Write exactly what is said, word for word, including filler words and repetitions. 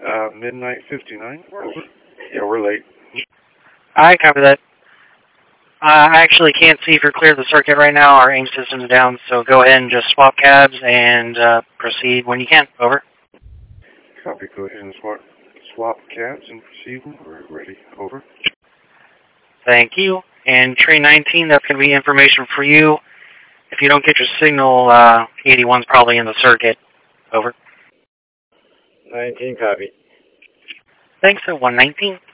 Uh, midnight fifty-nine. Over. Yeah, we're late. I copy that. Uh, I actually can't see if you're clear of the circuit right now. Our aim system's down, so go ahead and just swap cabs and uh, proceed when you can. Over. Copy. Go ahead and swap, swap cabs and proceed when we're ready. Over. Thank you. And train nineteen, that's going to be information for you. If you don't get your signal, uh, eighty-one's probably in the circuit. Over. nineteen, copy. Thanks, at one nineteen.